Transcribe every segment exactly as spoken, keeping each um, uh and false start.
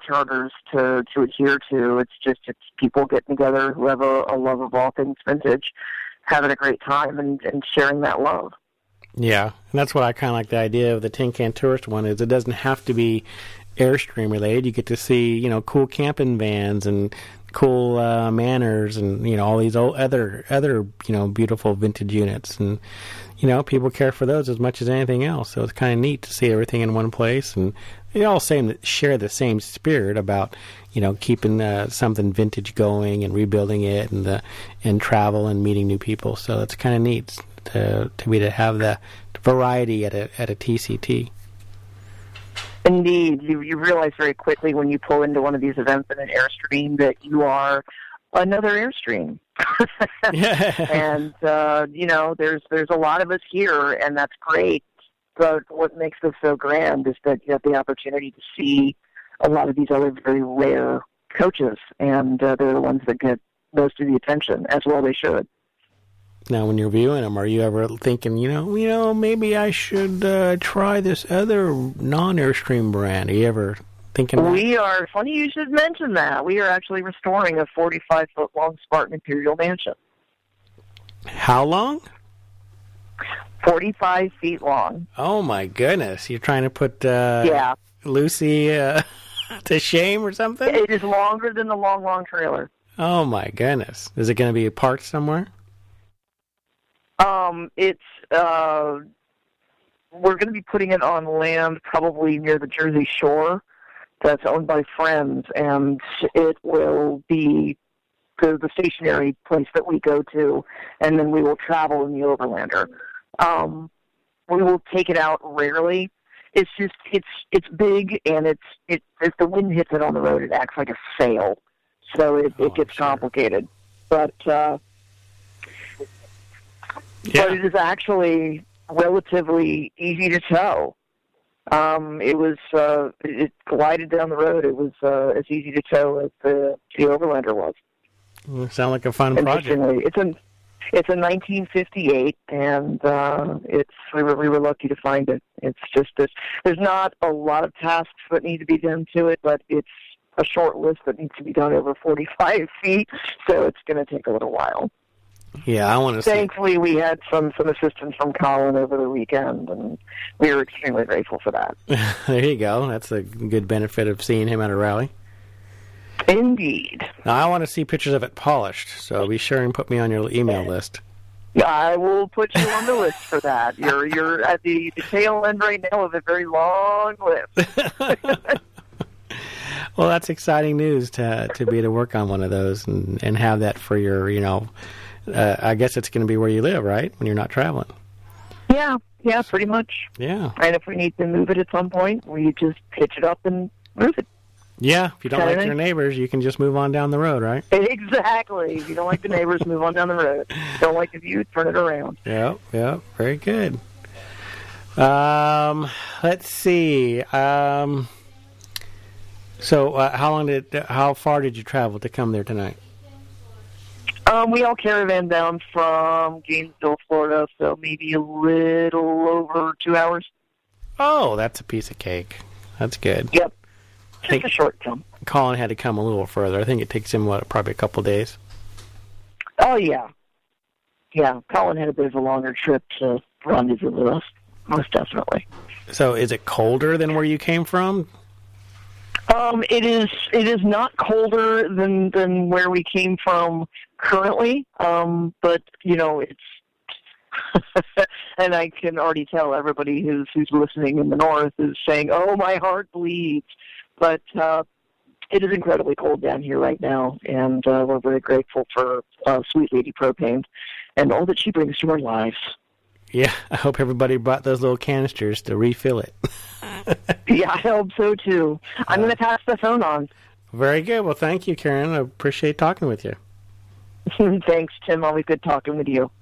charters to, to adhere to. It's just it's people getting together who have a, a love of all things vintage, having a great time, and, and sharing that love. Yeah, and that's what I kind of like the idea of the Tin Can Tourist one is it doesn't have to be Airstream related. You get to see, you know, cool camping vans and cool uh, Manners and, you know, all these old other, other, you know, beautiful vintage units. And, you know, people care for those as much as anything else. So it's kind of neat to see everything in one place. And they all same, share the same spirit about, you know, keeping uh, something vintage going and rebuilding it and the and travel and meeting new people. So it's kind of neat to to be to have the variety at a at a T C T. Indeed, you you realize very quickly when you pull into one of these events in an Airstream that you are another Airstream. Yeah. And uh, you know, there's there's a lot of us here, and that's great. But what makes this so grand is that you have the opportunity to see a lot of these other very rare coaches, and uh, they're the ones that get most of the attention, as well they should. Now, when you're viewing them, are you ever thinking, you know, you know, maybe I should uh, try this other non-Airstream brand? Are you ever thinking that? We are, funny you should mention that. We are actually restoring a forty-five foot long Spartan Imperial Mansion. How long? forty-five feet long. Oh, my goodness. You're trying to put uh, yeah. Lucy uh, to shame or something? It is longer than the long, long trailer. Oh, my goodness. Is it going to be parked somewhere? Um, it's, uh, we're going to be putting it on land probably near the Jersey Shore that's owned by friends, and it will be the, the stationary place that we go to, and then we will travel in the Overlander. Um, we will take it out rarely. It's just, it's, it's big, and it's, it, if the wind hits it on the road, it acts like a sail. So it, oh, it gets sure. complicated. But, uh, Yeah. But it is actually relatively easy to tow. Um, it was uh, it glided down the road. It was uh, as easy to tow as the, the Overlander was. Well, sound like a fun project. Interestingly, it's a it's a nineteen fifty-eight, and uh, it's we were we were lucky to find it. It's just this. There's not a lot of tasks that need to be done to it, but it's a short list that needs to be done over forty-five feet, so it's going to take a little while. Yeah, I want to see. Thankfully, we had some, some assistance from Colin over the weekend, and we were extremely grateful for that. There you go. That's a good benefit of seeing him at a rally. Indeed. Now, I want to see pictures of it polished, so be sure and put me on your email list. I will put you on the list for that. You're you're at the, the tail end right now of a very long list. Well, that's exciting news to to be able to work on one of those and, and have that for your, you know, Uh, I guess it's going to be where you live, right, when you're not traveling? Yeah, yeah, pretty much. Yeah. And if we need to move it at some point, we just pitch it up and move it. Yeah, if you don't Kinda like nice. your neighbors, you can just move on down the road, right? Exactly. If you don't like the neighbors, move on down the road. Don't like the view, turn it around. Yeah, yeah, very good. Um, let's see. Um, so, uh, how long did, how far did you travel to come there tonight? Um, we all caravan down from Gainesville, Florida, so maybe a little over two hours. Oh, that's a piece of cake. That's good. Yep. I Just think a short jump. Colin had to come a little further. I think it takes him, what, probably a couple days? Oh, yeah. Yeah, Colin had a bit of a longer trip to rendezvous with us, most definitely. So is it colder than where you came from? Um, it is it is not colder than, than where we came from currently, um, but, you know, it's, and I can already tell everybody who's, who's listening in the north is saying, oh, my heart bleeds, but uh, it is incredibly cold down here right now, and uh, we're very grateful for uh, Sweet Lady Propane and all that she brings to our lives. Yeah, I hope everybody brought those little canisters to refill it. Yeah, I hope so, too. I'm going to pass the phone on. Very good. Well, thank you, Karen. I appreciate talking with you. Thanks, Tim. Always good talking with you.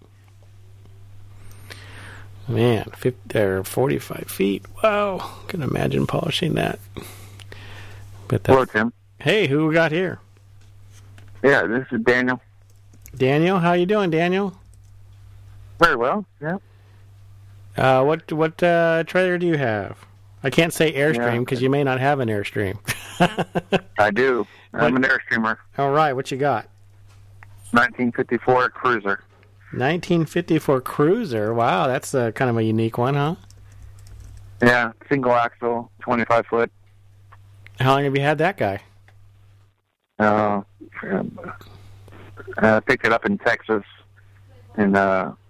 Man, fifty, or forty-five feet. Wow. Can imagine polishing that. But Hello, Tim. Hey, who we got here? Yeah, this is Daniel. Daniel, how you doing, Daniel? Very well, yeah. Uh, what what uh, trailer do you have? I can't say Airstream because Yeah. you may not have an Airstream. I do. I'm an Airstreamer. All right, what you got? nineteen fifty-four Cruiser. nineteen fifty-four Cruiser. Wow, that's a, kind of a unique one, huh? Yeah, single axle, twenty-five foot. How long have you had that guy? Uh, I picked it up in Texas in uh,